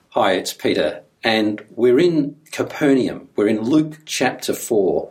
Hi, it's Peter, and we're in Capernaum. We're in Luke chapter 4,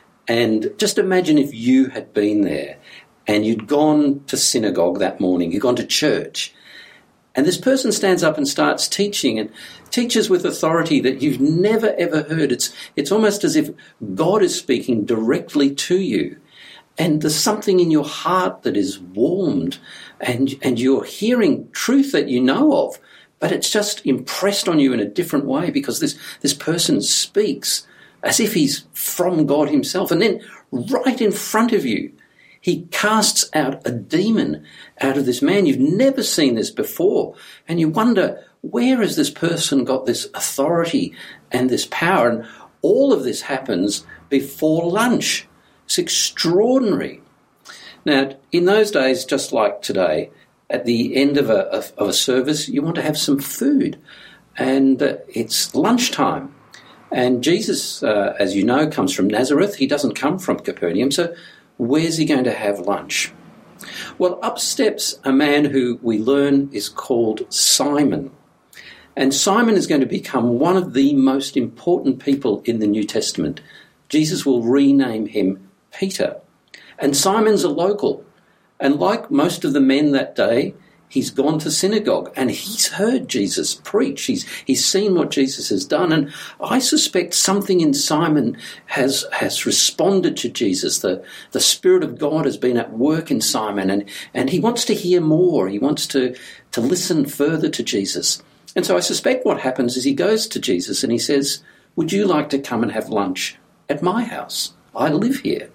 and just imagine if you had been there and you'd gone to synagogue that morning, you'd gone to church, and this person stands up and starts teaching and teaches with authority that you've never ever heard. It's almost as if God is speaking directly to you, and there's something in your heart that is warmed, and you're hearing truth that you know of, but it's just impressed on you in a different way because this person speaks as if he's from God himself. And then right in front of you, he casts out a demon out of this man. You've never seen this before. And you wonder, where has this person got this authority and this power? And all of this happens before lunch. It's extraordinary. Now, in those days, just like today, at the end of a service, you want to have some food, and it's lunchtime. And Jesus, as you know, comes from Nazareth. He doesn't come from Capernaum, so where's he going to have lunch? Well, up steps a man who we learn is called Simon. And Simon is going to become one of the most important people in the New Testament. Jesus will rename him Peter. And Simon's a local. And like most of the men that day, he's gone to synagogue and he's heard Jesus preach. He's seen what Jesus has done. And I suspect something in Simon has responded to Jesus. The Spirit of God has been at work in Simon, and he wants to hear more. He wants to listen further to Jesus. And so I suspect what happens is he goes to Jesus and he says, "Would you like to come and have lunch at my house? I live here."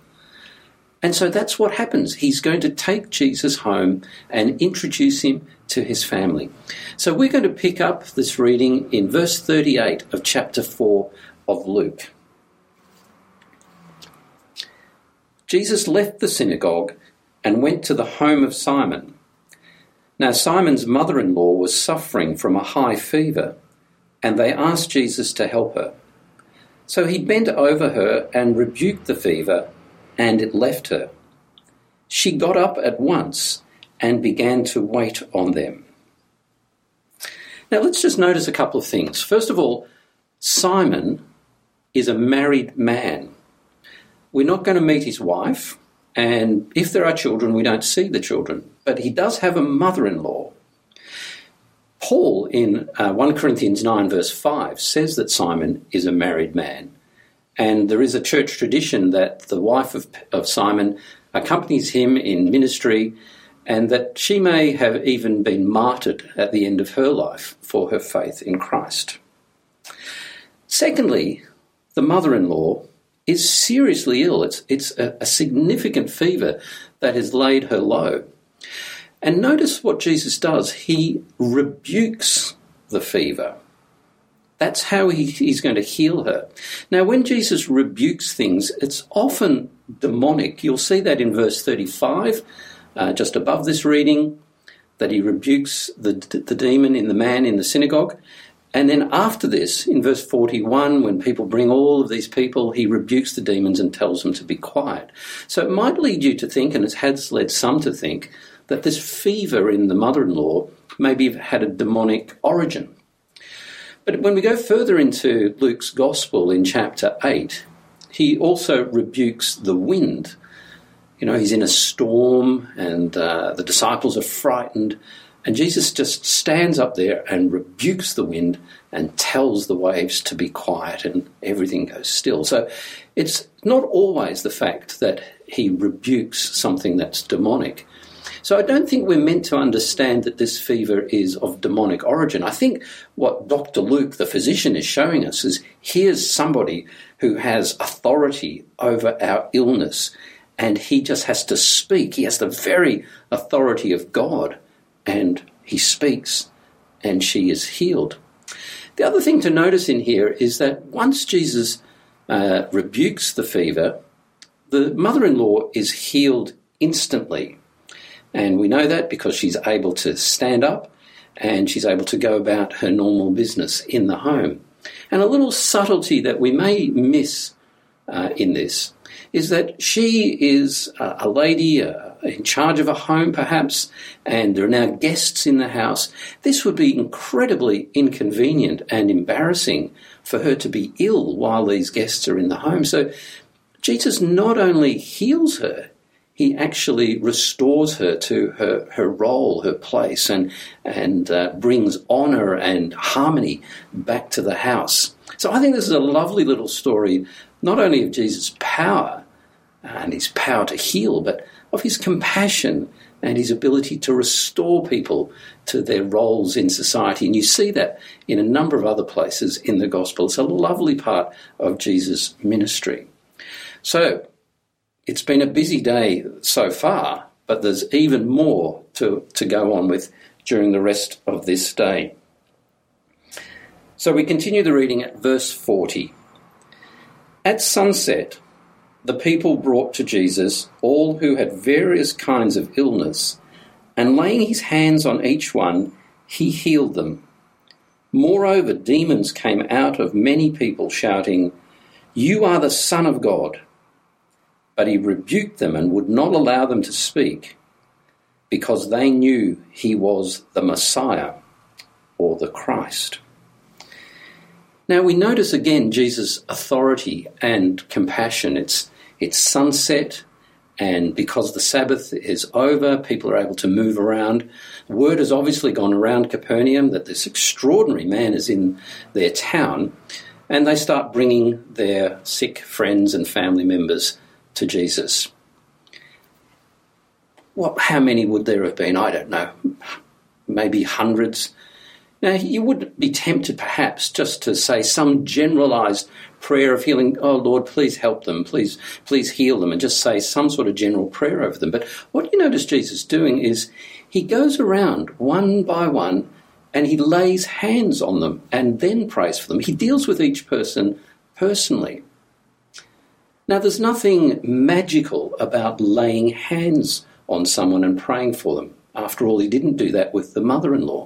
And so that's what happens. He's going to take Jesus home and introduce him to his family. So we're going to pick up this reading in verse 38 of chapter 4 of Luke. Jesus left the synagogue and went to the home of Simon. Now Simon's mother-in-law was suffering from a high fever, and they asked Jesus to help her. So he bent over her and rebuked the fever, and it left her. She got up at once and began to wait on them. Now let's just notice a couple of things. First of all, Simon is a married man. We're not going to meet his wife, and if there are children, we don't see the children. But he does have a mother-in-law. Paul in 1 Corinthians 9 verse 5 says that Simon is a married man. And there is a church tradition that the wife of Simon accompanies him in ministry, and that she may have even been martyred at the end of her life for her faith in Christ. Secondly, the mother-in-law is seriously ill. It's a significant fever that has laid her low. And notice what Jesus does. He rebukes the fever. That's how he's going to heal her. Now, when Jesus rebukes things, it's often demonic. You'll see that in verse 35, just above this reading, that he rebukes the demon in the man in the synagogue. And then after this, in verse 41, when people bring all of these people, he rebukes the demons and tells them to be quiet. So it might lead you to think, and it has led some to think, that this fever in the mother-in-law maybe had a demonic origin. But when we go further into Luke's Gospel in chapter 8, he also rebukes the wind. You know, he's in a storm and the disciples are frightened, and Jesus just stands up there and rebukes the wind and tells the waves to be quiet, and everything goes still. So it's not always the fact that he rebukes something that's demonic. So I don't think we're meant to understand that this fever is of demonic origin. I think what Dr. Luke, the physician, is showing us is here's somebody who has authority over our illness, and he just has to speak. He has the very authority of God, and he speaks, and she is healed. The other thing to notice in here is that once Jesus rebukes the fever, the mother-in-law is healed instantly. And we know that because she's able to stand up and she's able to go about her normal business in the home. And a little subtlety that we may miss in this is that she is a lady in charge of a home perhaps, and there are now guests in the house. This would be incredibly inconvenient and embarrassing for her to be ill while these guests are in the home. So Jesus not only heals her, he actually restores her to her role, her place, and brings honour and harmony back to the house. So I think this is a lovely little story, not only of Jesus' power and his power to heal, but of his compassion and his ability to restore people to their roles in society. And you see that in a number of other places in the gospel. It's a lovely part of Jesus' ministry. So it's been a busy day so far, but there's even more to go on with during the rest of this day. So we continue the reading at verse 40. At sunset, the people brought to Jesus all who had various kinds of illness, and laying his hands on each one, he healed them. Moreover, demons came out of many people, shouting, "You are the Son of God." But he rebuked them and would not allow them to speak, because they knew he was the Messiah, or the Christ. Now we notice again Jesus' authority and compassion. It's sunset, and because the Sabbath is over, people are able to move around. Word has obviously gone around Capernaum that this extraordinary man is in their town, and they start bringing their sick friends and family members to Jesus. How many would there have been? I don't know. Maybe hundreds. Now, you would be tempted perhaps just to say some generalised prayer of healing. Oh, Lord, please help them. Please heal them, and just say some sort of general prayer over them. But what you notice Jesus doing is he goes around one by one and he lays hands on them and then prays for them. He deals with each person personally. Now, there's nothing magical about laying hands on someone and praying for them. After all, he didn't do that with the mother-in-law.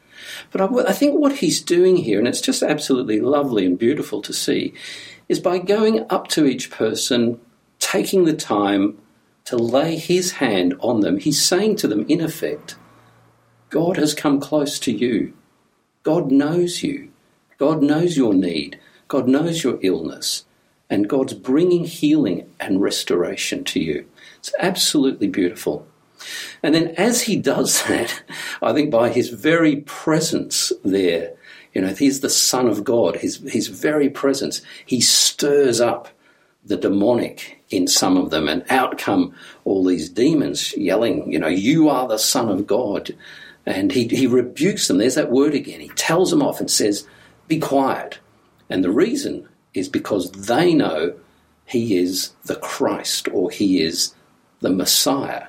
But I think what he's doing here, and it's just absolutely lovely and beautiful to see, is by going up to each person, taking the time to lay his hand on them, he's saying to them, in effect, God has come close to you. God knows you. God knows your need. God knows your illness. And God's bringing healing and restoration to you. It's absolutely beautiful. And then as he does that, I think by his very presence there, he's the Son of God, his very presence, he stirs up the demonic in some of them, and out come all these demons yelling, you are the Son of God. And he rebukes them. There's that word again. He tells them off and says, be quiet. And the reason is because they know he is the Christ, or he is the Messiah.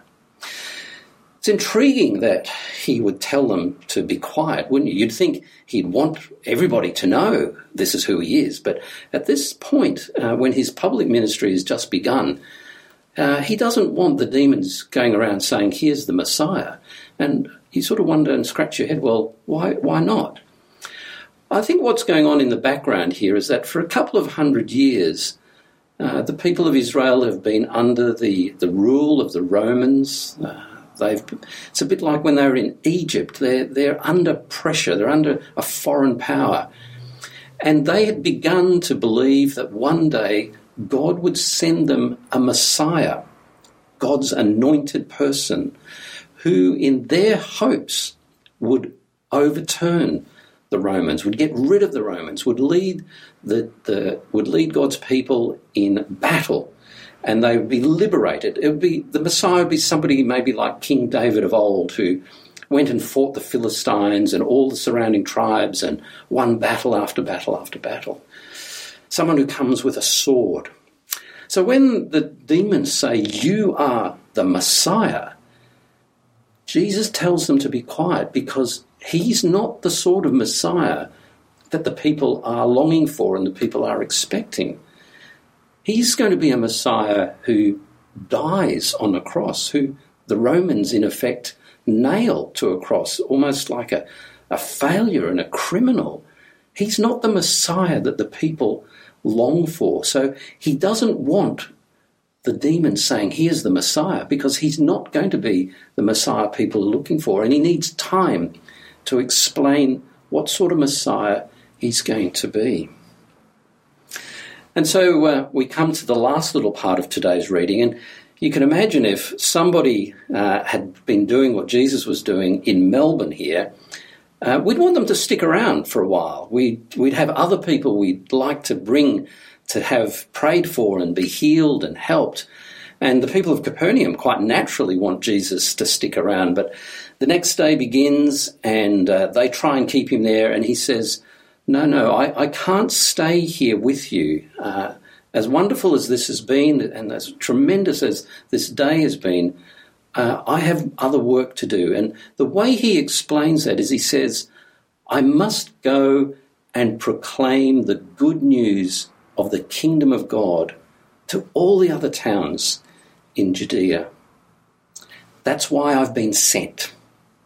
It's intriguing that he would tell them to be quiet, wouldn't you? You'd think he'd want everybody to know this is who he is. But at this point, when his public ministry has just begun, he doesn't want the demons going around saying, here's the Messiah. And you sort of wonder and scratch your head, well, why not? I think what's going on in the background here is that for a couple of 100 years, the people of Israel have been under the rule of the Romans. It's a bit like when they were in Egypt. They're under pressure. They're under a foreign power. And they had begun to believe that one day God would send them a Messiah, God's anointed person, who in their hopes would overturn the Romans, would get rid of the Romans, would lead would lead God's people in battle, and they would be liberated. The Messiah would be somebody maybe like King David of old, who went and fought the Philistines and all the surrounding tribes and won battle after battle after battle. Someone who comes with a sword. So when the demons say, you are the Messiah, Jesus tells them to be quiet, because he's not the sort of Messiah that the people are longing for and the people are expecting. He's going to be a Messiah who dies on a cross, who the Romans, in effect, nail to a cross, almost like a failure and a criminal. He's not the Messiah that the people long for. So he doesn't want the demons saying he is the Messiah, because he's not going to be the Messiah people are looking for, and he needs time to explain what sort of Messiah he's going to be. And so we come to the last little part of today's reading, and you can imagine if somebody had been doing what Jesus was doing in Melbourne here, we'd want them to stick around for a while. We'd have other people we'd like to bring to have prayed for and be healed and helped. And the people of Capernaum quite naturally want Jesus to stick around. But the next day begins and they try and keep him there, and he says, No, I can't stay here with you. As wonderful as this has been and as tremendous as this day has been, I have other work to do. And the way he explains that is he says, I must go and proclaim the good news of the kingdom of God to all the other towns in Judea. That's why I've been sent.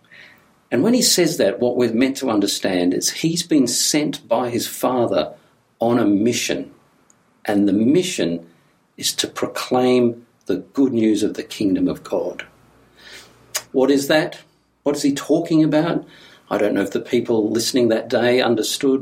And when he says that, what we're meant to understand is he's been sent by his Father on a mission. And the mission is to proclaim the good news of the kingdom of God. What is that? What is he talking about? I don't know if the people listening that day understood.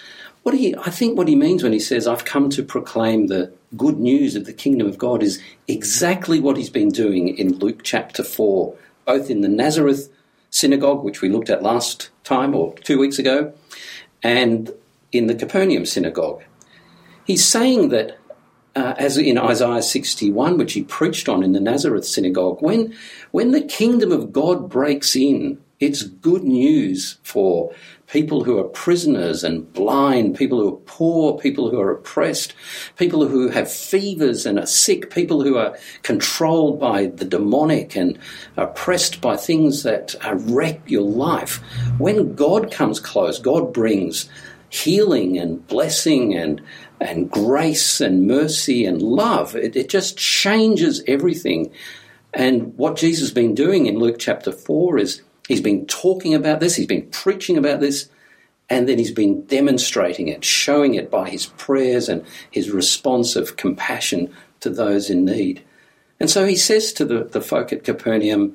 I think what he means when he says, I've come to proclaim the good news of the kingdom of God, is exactly what he's been doing in Luke chapter 4, both in the Nazareth synagogue, which we looked at last time or 2 weeks ago, and in the Capernaum synagogue. He's saying that, as in Isaiah 61, which he preached on in the Nazareth synagogue, when the kingdom of God breaks in, it's good news for people who are prisoners and blind, people who are poor, people who are oppressed, people who have fevers and are sick, people who are controlled by the demonic and oppressed by things that wreck your life. When God comes close, God brings healing and blessing and grace and mercy and love. It just changes everything. And what Jesus has been doing in Luke chapter 4 is he's been talking about this, he's been preaching about this, and then he's been demonstrating it, showing it by his prayers and his response of compassion to those in need. And so he says to the folk at Capernaum,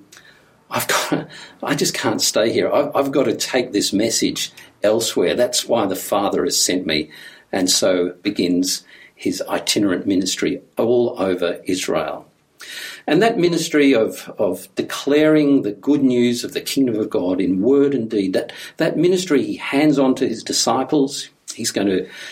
I just can't stay here. I've got to take this message elsewhere. That's why the Father has sent me. And so begins his itinerant ministry all over Israel. And that ministry of declaring the good news of the kingdom of God in word and deed, that ministry he hands on to his disciples. He's going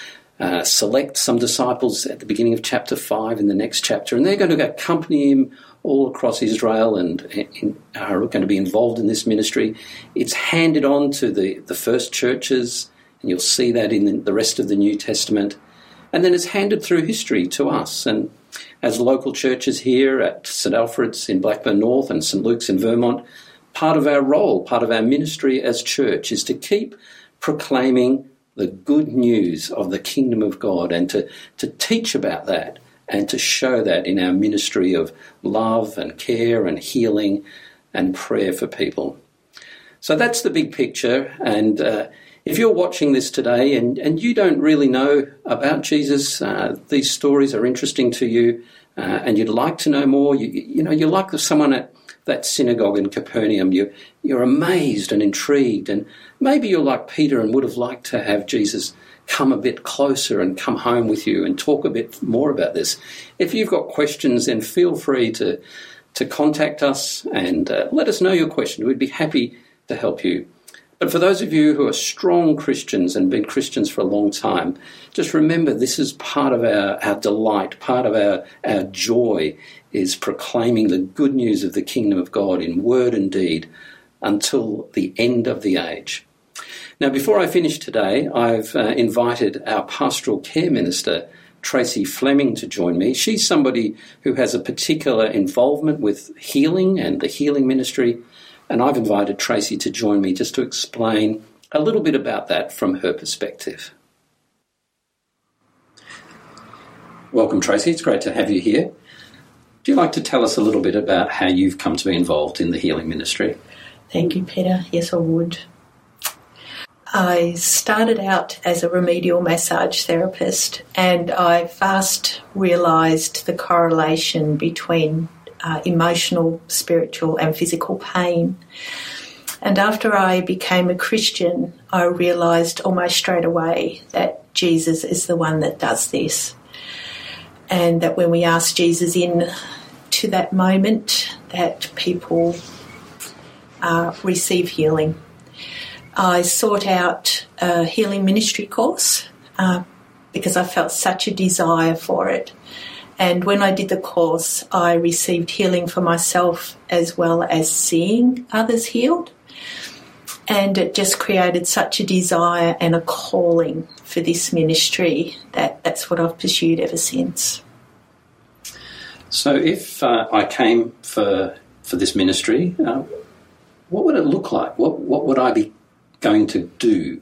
to select some disciples at the beginning of chapter 5 in the next chapter, and they're going to accompany him all across Israel and are going to be involved in this ministry. It's handed on to the first churches, and you'll see that in the rest of the New Testament. And then it's handed through history to us. And as local churches here at St Alfred's in Blackburn North and St Luke's in Vermont, part of our role, part of our ministry as church is to keep proclaiming the good news of the kingdom of God and to teach about that and to show that in our ministry of love and care and healing and prayer for people. So that's the big picture. And if you're watching this today and you don't really know about Jesus, these stories are interesting to you, and you'd like to know more, you're like someone at that synagogue in Capernaum, you're amazed and intrigued, and maybe you're like Peter and would have liked to have Jesus come a bit closer and come home with you and talk a bit more about this. If you've got questions, then feel free to contact us and let us know your question. We'd be happy to help you. But for those of you who are strong Christians and been Christians for a long time, just remember this is part of our delight, part of our joy is proclaiming the good news of the kingdom of God in word and deed until the end of the age. Now, before I finish today, I've invited our pastoral care minister, Tracy Fleming, to join me. She's somebody who has a particular involvement with healing and the healing ministry, and I've invited Tracy to join me just to explain a little bit about that from her perspective. Welcome, Tracy. It's great to have you here. Do you like to tell us a little bit about how you've come to be involved in the healing ministry? Thank you, Peter. Yes, I would. I started out as a remedial massage therapist, and I fast realised the correlation between emotional, spiritual and physical pain. And after I became a Christian, I realised almost straight away that Jesus is the one that does this, and that when we ask Jesus in to that moment, that people receive healing. I sought out a healing ministry course because I felt such a desire for it. And when I did the course, I received healing for myself as well as seeing others healed. And it just created such a desire and a calling for this ministry that's what I've pursued ever since. So if I came for this ministry, what would it look like? What would I be going to do?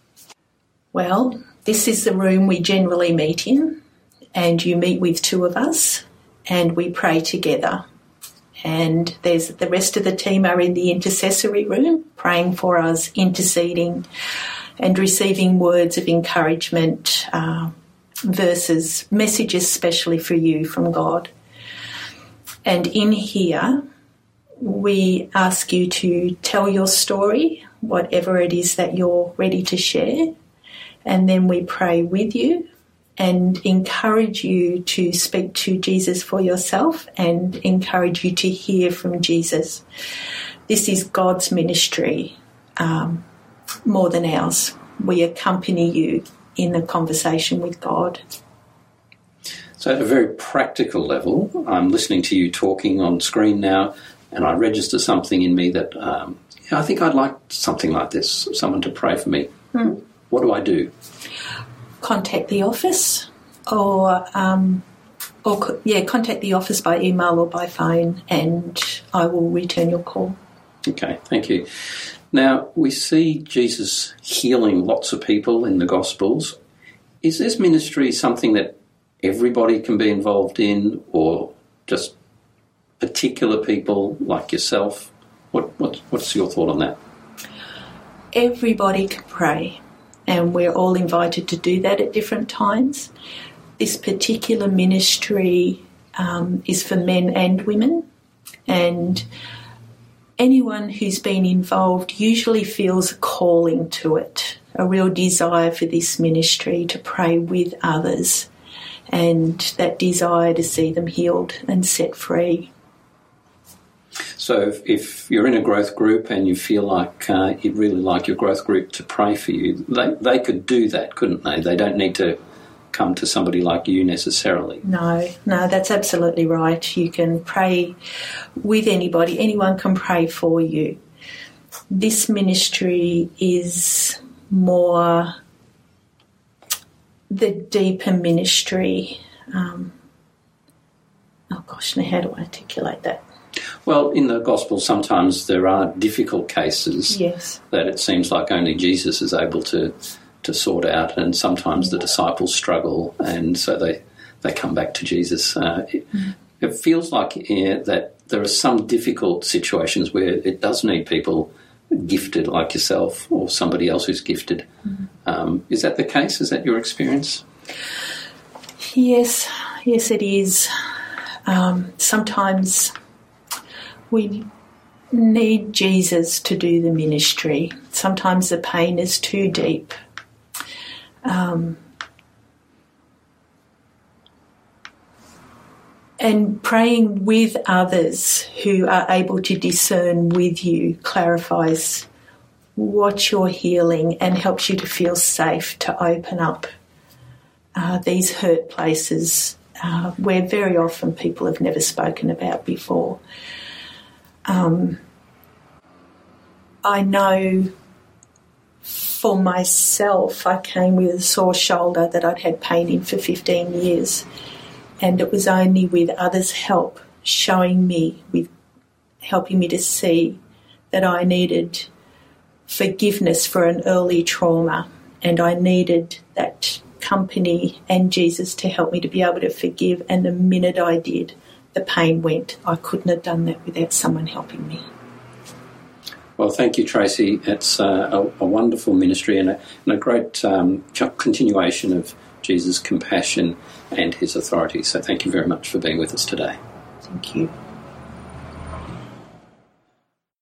Well, this is the room we generally meet in, and you meet with two of us and we pray together. And there's the rest of the team are in the intercessory room praying for us, interceding and receiving words of encouragement, verses, messages specially for you from God. And in here, we ask you to tell your story, whatever it is that you're ready to share, and then we pray with you and encourage you to speak to Jesus for yourself and encourage you to hear from Jesus. This is God's ministry more than ours. We accompany you in the conversation with God. So at a very practical level, I'm listening to you talking on screen now, and I register something in me that I think I'd like something like this, someone to pray for me. What do I do? Contact the office or contact the office by email or by phone, and I will return your call. Okay, thank you. Now, we see Jesus healing lots of people in the Gospels. Is this ministry something that everybody can be involved in, or just particular people like yourself? What's your thought on that? Everybody can pray, and we're all invited to do that at different times. This particular ministry is for men and women, and anyone who's been involved usually feels a calling to it, a real desire for this ministry to pray with others, and that desire to see them healed and set free. So if you're in a growth group and you feel like you'd really like your growth group to pray for you, they could do that, couldn't they? They don't need to come to somebody like you necessarily. No, that's absolutely right. You can pray with anybody. Anyone can pray for you. This ministry is more the deeper ministry. Now how do I articulate that? Well, in the Gospel, sometimes there are difficult cases that it seems like only Jesus is able to sort out, and sometimes the disciples struggle, and so they come back to Jesus. It feels like that there are some difficult situations where it does need people gifted like yourself or somebody else who's gifted. Is that the case? Is that your experience? Yes, it is. Sometimes we need Jesus to do the ministry. Sometimes the pain is too deep. And praying with others who are able to discern with you clarifies what you're healing and helps you to feel safe to open up these hurt places where very often people have never spoken about before. I know for myself, I came with a sore shoulder that I'd had pain in for 15 years, and it was only with others' help helping me to see that I needed forgiveness for an early trauma, and I needed that company and Jesus to help me to be able to forgive, and the minute I did, the pain went. I couldn't have done that without someone helping me. Well, thank you, Tracy. It's a wonderful ministry and a great continuation of Jesus' compassion and his authority. So thank you very much for being with us today. Thank you.